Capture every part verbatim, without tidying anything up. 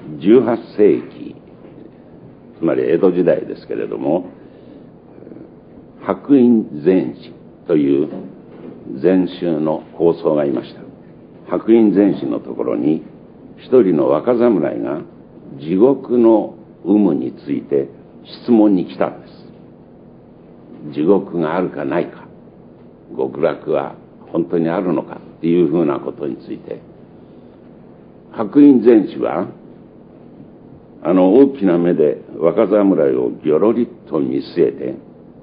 じゅうはっせいき、つまり江戸時代ですけれども、白隠禅師という禅宗の高僧がいました。白隠禅師のところに一人の若侍が地獄の有無について質問に来たんです。地獄があるかないか、極楽は本当にあるのかっていうふうなことについて、白隠禅師はあの大きな目で若侍をぎょろりと見据えて、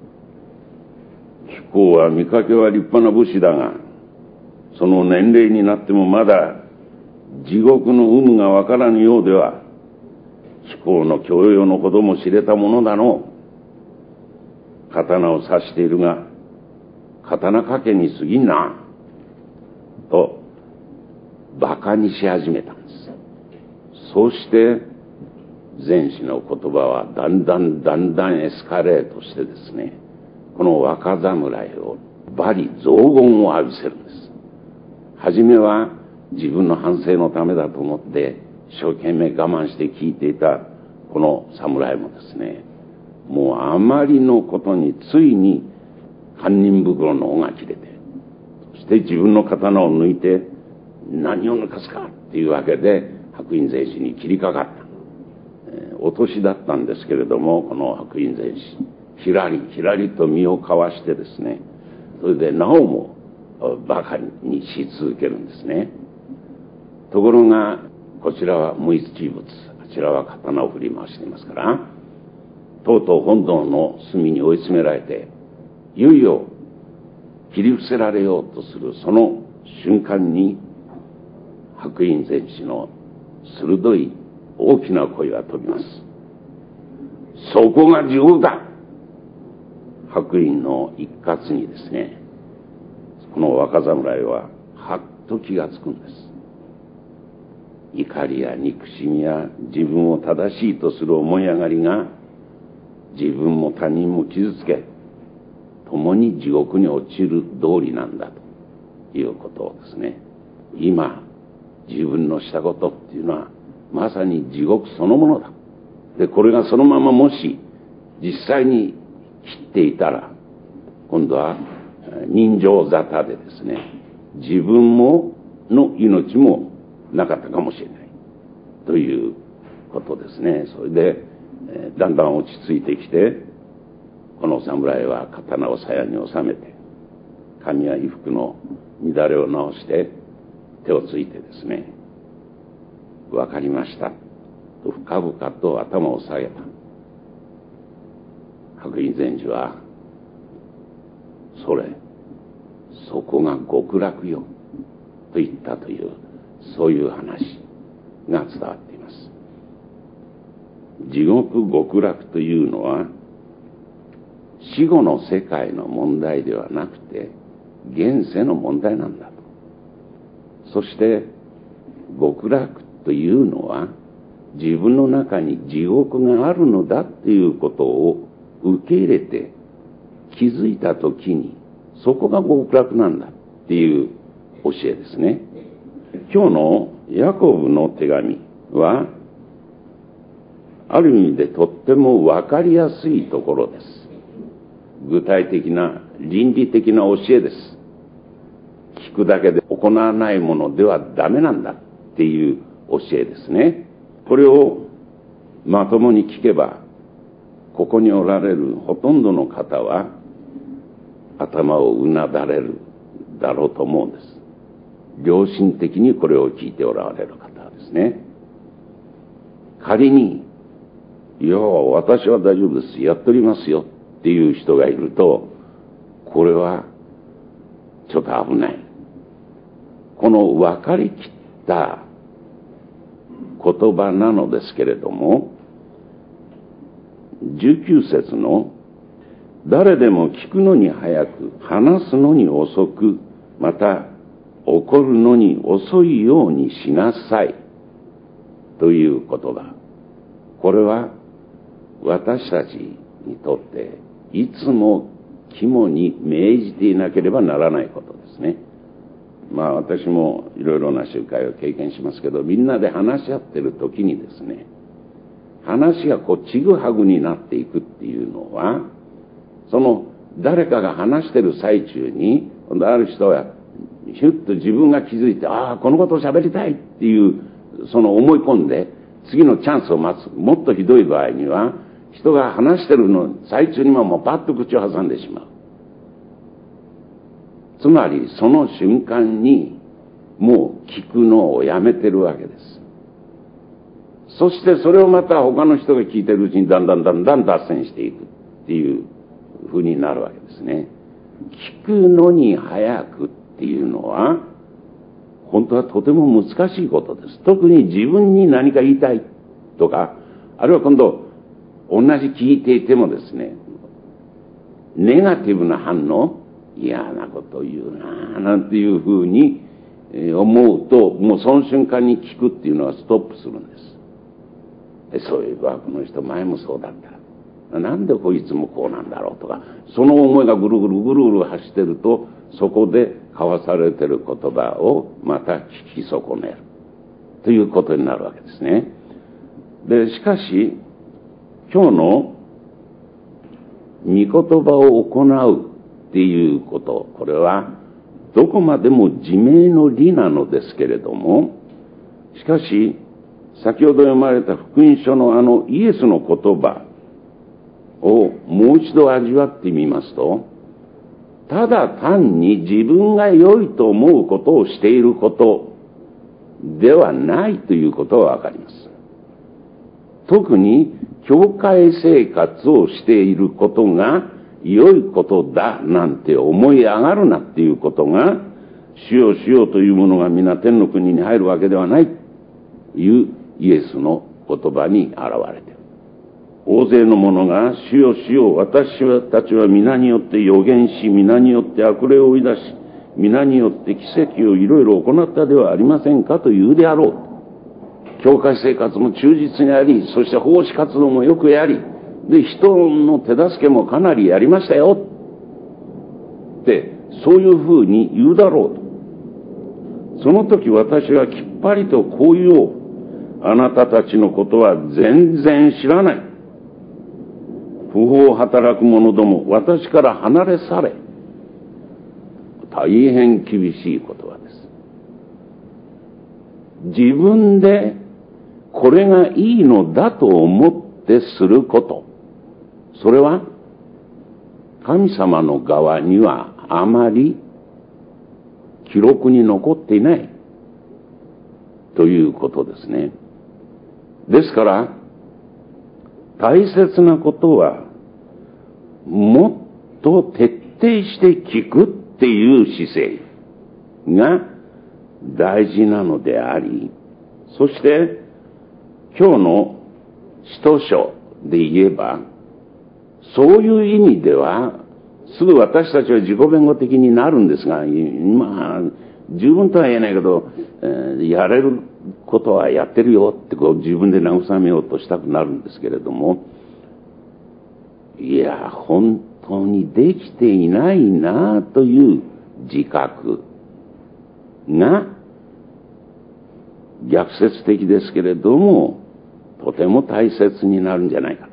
貴公は見かけは立派な武士だが、その年齢になってもまだ地獄の有無がわからぬようでは、貴公の教養のほども知れたものだのう。刀を刺しているが刀掛けに過ぎんなと馬鹿にし始めたんです。そうして禅師の言葉はだんだんだんだんエスカレートしてですね、この若侍を罵詈雑言を浴びせるんです。はじめは自分の反省のためだと思って一生懸命我慢して聞いていたこの侍もですね、もうあまりのことについに堪忍袋の緒が切れて、そして自分の刀を抜いて何を抜かすかっていうわけで白隠禅師に切りかかった。えー、お年だったんですけれども、この白隠禅師ひらりひらりと身をかわしてですね、それでなおも馬鹿にし続けるんですね。ところがこちらは無一物、こちらは刀を振り回していますから、とうとう本堂の隅に追い詰められて、いよいよ切り伏せられようとするその瞬間に、白隠禅師の鋭い大きな声が飛びます。そこが地獄だ。白隠の一喝にですね、この若侍ははっと気がつくんです。怒りや憎しみや自分を正しいとする思い上がりが自分も他人も傷つけ、共に地獄に落ちる道理なんだということをですね、今自分のしたことっていうのはまさに地獄そのものだ。で、これがそのままもし実際に切っていたら、今度は人情沙汰でですね、自分もの命もなかったかもしれないということですね。それでだんだん落ち着いてきて、この侍は刀を鞘に収めて、髪や衣服の乱れを直して手をついてですね、わかりましたと深々と頭を下げた。白隠禅師は、それそこが極楽よと言ったという、そういう話が伝わっています。地獄極楽というのは死後の世界の問題ではなくて現世の問題なんだと。そして極楽というのは自分の中に地獄があるのだっていうことを受け入れて気づいたときに、そこが極楽なんだっていう教えですね。今日のヤコブの手紙はある意味でとっても分かりやすいところです。具体的な倫理的な教えです。聞くだけで行わないものではダメなんだっていう教えですね。これをまともに聞けば、ここにおられるほとんどの方は頭をうなだれるだろうと思うんです。良心的にこれを聞いておられる方はですね。仮に、いや私は大丈夫です、やっておりますよっていう人がいると、これはちょっと危ない。この分かりきった言葉なのですけれども、じゅうきゅう節の誰でも聞くのに早く、話すのに遅く、また怒るのに遅いようにしなさいということだ。これは私たちにとっていつも肝に銘じていなければならないことですね。 まあ私もいろいろな集会を経験しますけど、みんなで話し合ってる時にですね、話がこうちぐはぐになっていくっていうのは、その誰かが話してる最中に、ある人はひゅっと自分が気づいて、ああこのことを喋りたいっていうその思い込んで次のチャンスを待つ。もっとひどい場合には、人が話してるの最中にももうパッと口を挟んでしまう。つまりその瞬間にもう聞くのをやめてるわけです。そしてそれをまた他の人が聞いてるうちにだんだんだんだん脱線していくっていう風になるわけですね。聞くのに早くっていうのは本当はとても難しいことです。特に自分に何か言いたいとか、あるいは今度同じ聞いていてもですね、ネガティブな反応、嫌なこと言うななんていう風に思うと、もうその瞬間に聞くっていうのはストップするんです。そういえばこの人前もそうだった。なんでこいつもこうなんだろうとか、その思いがぐるぐるぐるぐる走ってると、そこで交わされてる言葉をまた聞き損ねるということになるわけですね。で、しかし今日の御言葉を行うっていうこと、これはどこまでも自明の理なのですけれども、しかし先ほど読まれた福音書のあのイエスの言葉をもう一度味わってみますと、ただ単に自分が良いと思うことをしていることではないということがわかります。特に教会生活をしていることが良いことだなんて思い上がるなっていうことが、主よ主よというものが皆天の国に入るわけではないというイエスの言葉に現れている。大勢の者が主よ主よ、私たちは皆によって預言し、皆によって悪霊を追い出し、皆によって奇跡をいろいろ行ったではありませんかと言うであろう。教会生活も忠実にあり、そして奉仕活動もよくやり、で人の手助けもかなりやりましたよってそういうふうに言うだろうと。その時私はきっぱりとこう言おう。あなたたちのことは全然知らない。不法を働く者ども、私から離れ去れ。大変厳しい言葉です。自分でこれがいいのだと思ってすること、それは神様の側にはあまり記録に残っていないということですね。ですから大切なことはもっと徹底して聞くっていう姿勢が大事なのであり、そして今日の使徒書で言えば、そういう意味ではすぐ私たちは自己弁護的になるんですが、まあ十分とは言えないけど、えー、やれることはやってるよってこう自分で慰めようとしたくなるんですけれども、いや本当にできていないなという自覚が逆説的ですけれどもとても大切になるんじゃないか。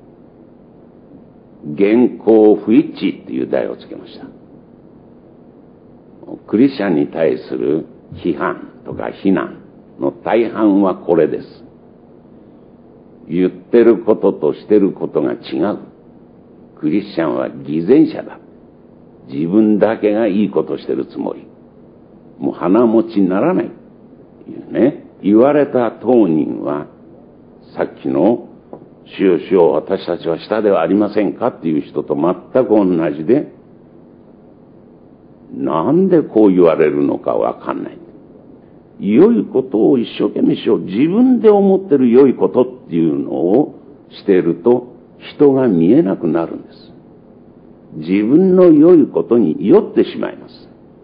現行不一致っていう題をつけました。クリスチャンに対する批判とか非難の大半はこれです。言ってることとしてることが違う。クリスチャンは偽善者だ。自分だけがいいことしてるつもり。もう鼻持ちにならない。いうね、言われた当人はさっきの主よ主よ私たちは下ではありませんかっていう人と全く同じで、なんでこう言われるのかわかんない。良いことを一生懸命しよう。自分で思ってる良いことっていうのをしていると人が見えなくなるんです。自分の良いことに酔ってしまいます。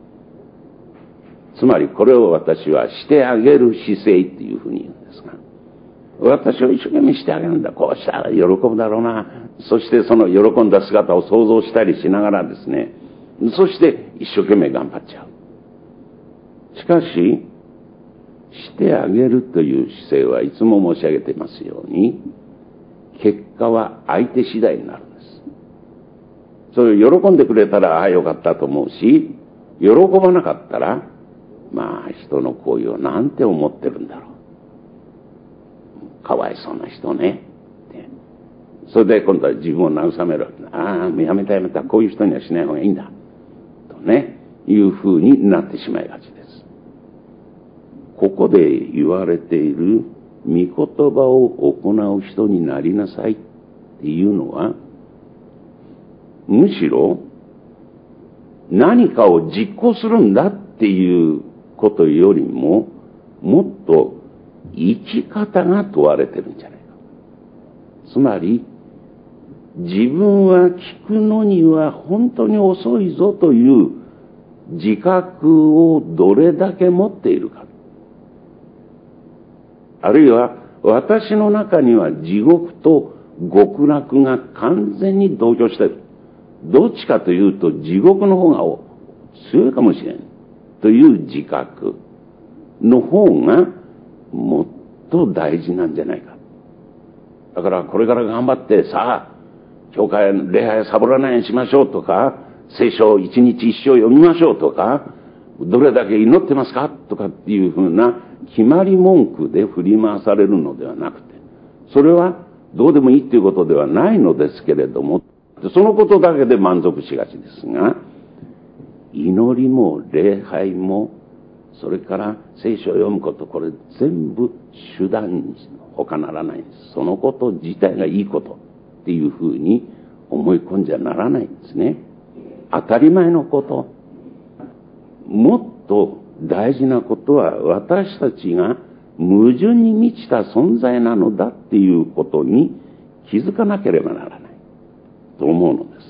つまりこれを私はしてあげる姿勢っていうふうに言うんですが、私を一生懸命してあげるんだ。こうしたら喜ぶだろうな。そしてその喜んだ姿を想像したりしながらですね、そして一生懸命頑張っちゃう。 しかし、してあげるという姿勢はいつも申し上げていますように、結果は相手次第になるんです。それを喜んでくれたら、ああよかったと思うし、喜ばなかったら、まあ人の行為をなんて思ってるんだろう。かわいそうな人ね。ってそれで今度は自分を慰めるわけだ。ああ、もうやめたやめた。こういう人にはしない方がいいんだ。とね、いうふうになってしまいがちです。ここで言われている御言葉を行う人になりなさいっていうのは、むしろ何かを実行するんだっていうことよりも、もっと生き方が問われてるんじゃないか。つまり、自分は聞くのには本当に遅いぞという自覚をどれだけ持っているか。あるいは私の中には地獄と極楽が完全に同居している。どっちかというと地獄の方が強いかもしれんという自覚の方がもっと大事なんじゃないか。だからこれから頑張ってさあ教会礼拝サボらないようにしましょうとか、聖書を一日一生読みましょうとか、どれだけ祈ってますかとかっていうふうな決まり文句で振り回されるのではなくて、それはどうでもいいっていうことではないのですけれども、そのことだけで満足しがちですが、祈りも礼拝もそれから聖書を読むこと、これ全部手段に他ならないんです。そのこと自体がいいことっていうふうに思い込んじゃならないんですね。当たり前のこと。もっと大事なことは私たちが矛盾に満ちた存在なのだっていうことに気づかなければならないと思うのです。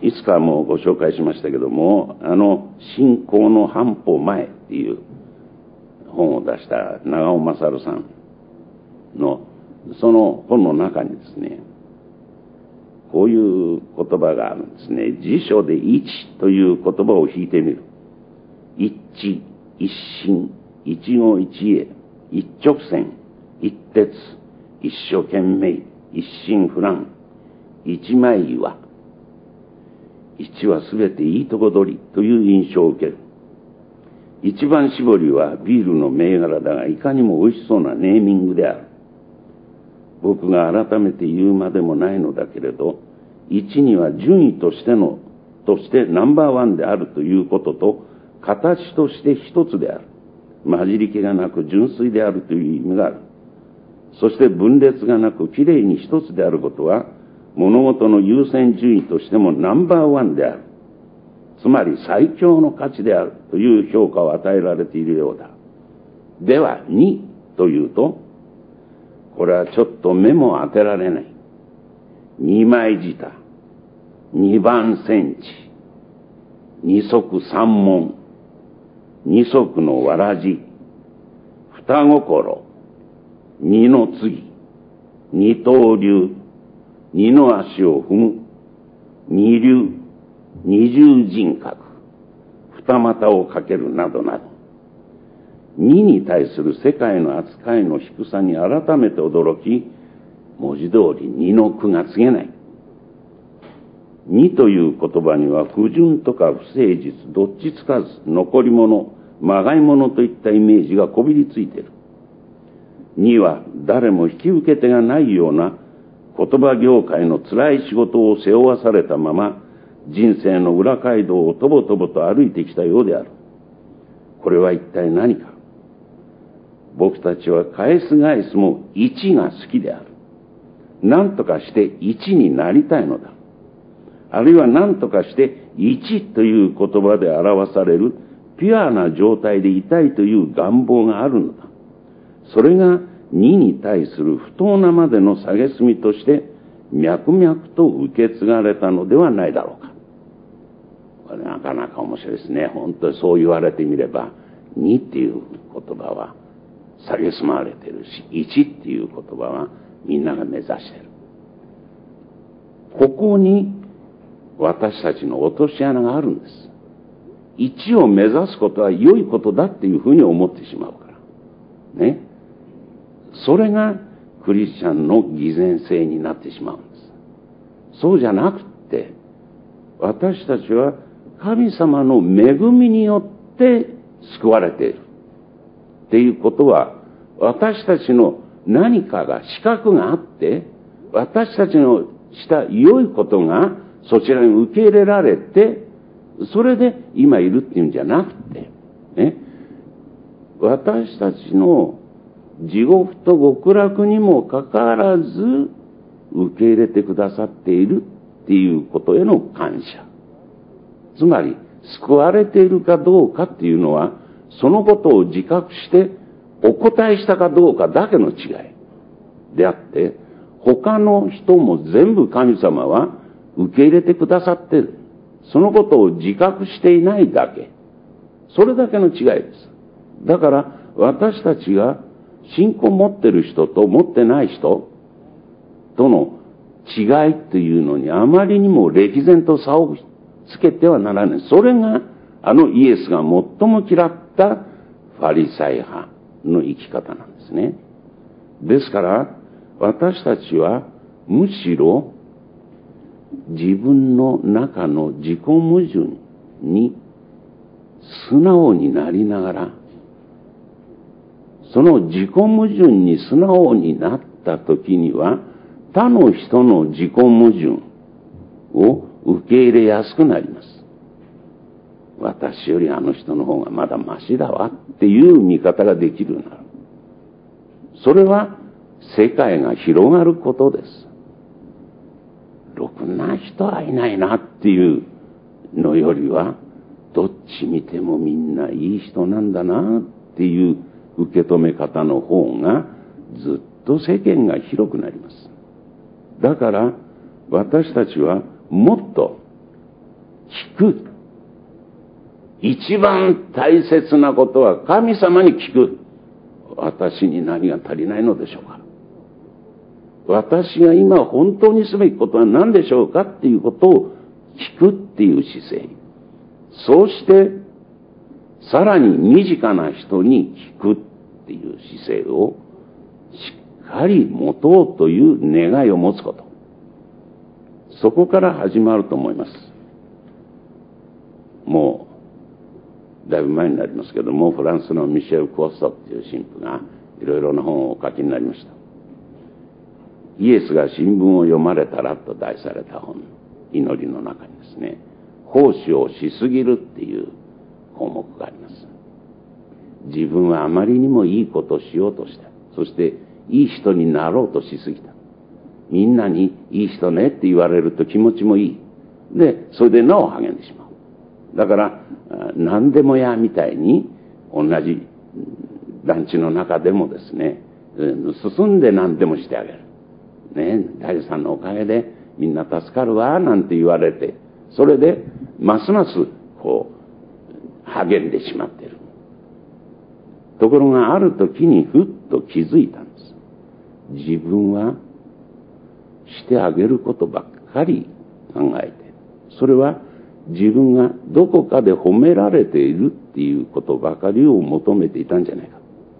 いつかもご紹介しましたけども、あの信仰の半歩前っていう本を出した長尾勝さんのその本の中にですね、こういう言葉があるんですね。辞書で一という言葉を引いてみる。一致、一心、一期一会、一直線、一徹、一生懸命、一心不乱、一枚岩。一はすべていいとこ取りという印象を受ける。一番搾りはビールの銘柄だが、いかにも美味しそうなネーミングである。僕が改めて言うまでもないのだけれど、一には順位としての、としてナンバーワンであるということと、形として一つである。混じり気がなく純粋であるという意味がある。そして分裂がなくきれいに一つであることは、物事の優先順位としてもナンバーワンである。つまり最強の価値であるという評価を与えられているようだ。では、にというと、これはちょっと目も当てられない。二枚舌、二番センチ、二足三門、二足のわらじ、二心、二の次、二刀流、二の足を踏む、二流、二重人格、二股をかけるなどなど、二に対する世界の扱いの低さに改めて驚き、文字通り二の句が告げない。二という言葉には不純とか不誠実、どっちつかず、残り物、まがい物といったイメージがこびりついている。二は誰も引き受け手がないような言葉業界の辛い仕事を背負わされたまま、人生の裏街道をとぼとぼと歩いてきたようである。これは一体何か。僕たちは返す返すも一が好きである。何とかして一になりたいのだ。あるいは何とかして一という言葉で表されるピュアな状態でいたいという願望があるのだ。それが二に対する不当なまでの蔑みとして脈々と受け継がれたのではないだろうか。これなかなか面白いですね。本当にそう言われてみれば、二っていう言葉は蔑まれてるし、一っていう言葉はみんなが目指してる。ここに私たちの落とし穴があるんです。 一を目指すことは良いことだっていうふうに思ってしまうから。ね。それがクリスチャンの偽善性になってしまうんです。そうじゃなくって、私たちは神様の恵みによって救われている。っていうことは、私たちの何かが資格があって、私たちのした良いことがそちらに受け入れられて、それで今いるっていうんじゃなくて、ね、私たちの地獄と極楽にもかかわらず受け入れてくださっているっていうことへの感謝。つまり、救われているかどうかっていうのは、そのことを自覚してお答えしたかどうかだけの違いであって、他の人も全部神様は受け入れてくださっている。そのことを自覚していないだけ。それだけの違いです。だから私たちが信仰を持っている人と持ってない人との違いというのにあまりにも歴然と差をつけてはならない。それがあのイエスが最も嫌ったファリサイ派の生き方なんですね。ですから私たちはむしろ自分の中の自己矛盾に素直になりながら、その自己矛盾に素直になった時には、他の人の自己矛盾を受け入れやすくなります。私よりあの人の方がまだマシだわっていう見方ができるようになる。それは世界が広がることです。ろくな人はいないなっていうのよりは、どっち見てもみんないい人なんだなっていう受け止め方の方がずっと世間が広くなります。だから私たちはもっと聞く。一番大切なことは神様に聞く。私に何が足りないのでしょうか。私が今本当にすべきことは何でしょうかっていうことを聞くっていう姿勢。そうしてさらに身近な人に聞くっていう姿勢をしっかり持とうという願いを持つこと。そこから始まると思います。もうだいぶ前になりますけども、フランスのミシェル・コストっていう神父がいろいろな本をお書きになりました。イエスが新聞を読まれたらと題された本、祈りの中にですね、奉仕をしすぎるっていう項目があります。自分はあまりにもいいことをしようとした。そしていい人になろうとしすぎた。みんなにいい人ねって言われると気持ちもいい。で、それでなお励んでしまう。だから何でもやみたいに同じ団地の中でもですね、進んで何でもしてあげる。ね、誰さんのおかげでみんな助かるわなんて言われて、それでますますこう励んでしまっている。ところがある時にふっと気づいたんです。自分はしてあげることばっかり考えて、それは自分がどこかで褒められているっていうことばかりを求めていたんじゃないか。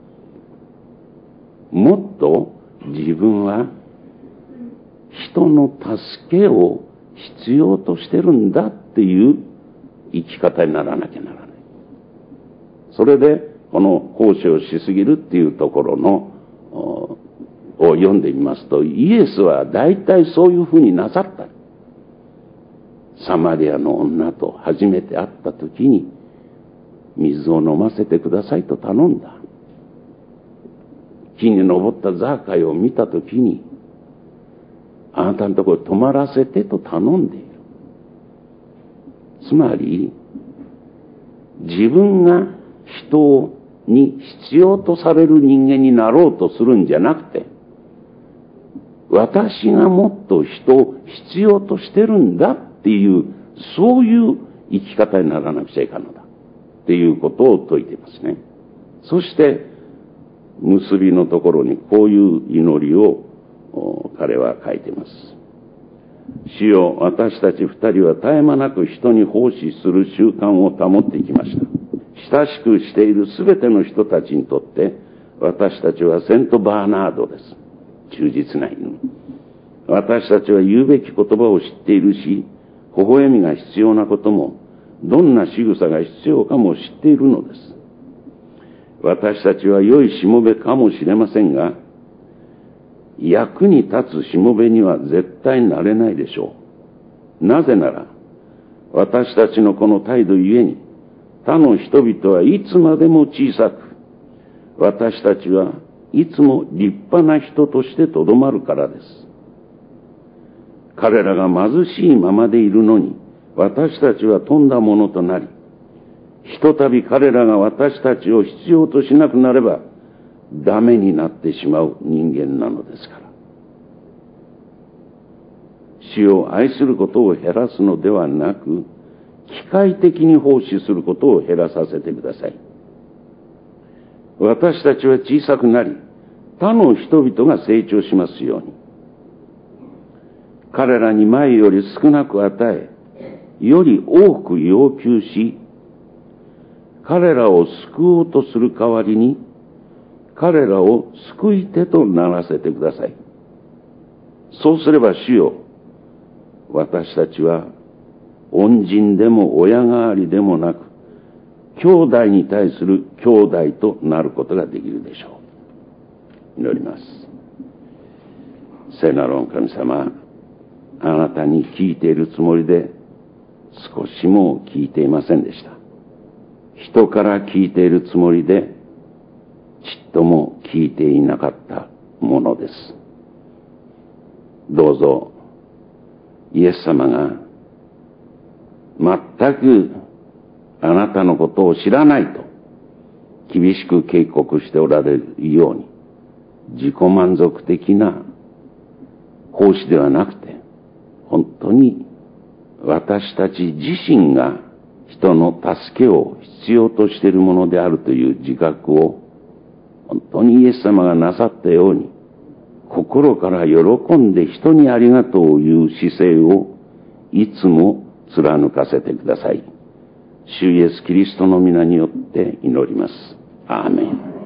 もっと自分は人の助けを必要としてるんだっていう生き方にならなきゃならない。それでこの奉仕をしすぎるっていうところのを読んでみますと、イエスは大体そういうふうになさった。サマリアの女と初めて会った時に水を飲ませてくださいと頼んだ。木に登ったザーカイを見た時に、あなたのところに泊まらせてと頼んでいる。つまり自分が人に必要とされる人間になろうとするんじゃなくて、私がもっと人を必要としてるんだっていう、そういう生き方にならなくちゃいかんのだっていうことを説いていますね。そして結びのところにこういう祈りを彼は書いています。 主よ、私たち二人は絶え間なく人に奉仕する習慣を保ってきました。親しくしているすべての人たちにとって、私たちはセントバーナードです。忠実な犬。私たちは言うべき言葉を知っているし、微笑みが必要なことも、どんな仕草が必要かも知っているのです。私たちは良いしもべかもしれませんが、役に立つしもべには絶対なれないでしょう。なぜなら、私たちのこの態度ゆえに、他の人々はいつまでも小さく、私たちはいつも立派な人としてとどまるからです。彼らが貧しいままでいるのに、私たちは富んだものとなり、ひとたび彼らが私たちを必要としなくなれば、ダメになってしまう人間なのですから。主を愛することを減らすのではなく、機械的に奉仕することを減らさせてください。私たちは小さくなり、他の人々が成長しますように。彼らに前より少なく与え、より多く要求し、彼らを救おうとする代わりに、彼らを救い手とならせてください。そうすれば主よ、私たちは恩人でも親代わりでもなく、兄弟に対する兄弟となることができるでしょう。祈ります。聖なる御神様、あなたに聞いているつもりで少しも聞いていませんでした。人から聞いているつもりでちっとも聞いていなかったものです。どうぞイエス様が全くあなたのことを知らないと厳しく警告しておられるように、自己満足的な奉仕ではなくて、本当に私たち自身が人の助けを必要としているものであるという自覚を本当にイエス様がなさったように、心から喜んで人にありがとうを言う姿勢をいつも貫かせてください。主イエスキリストの皆によって祈ります。アーメン。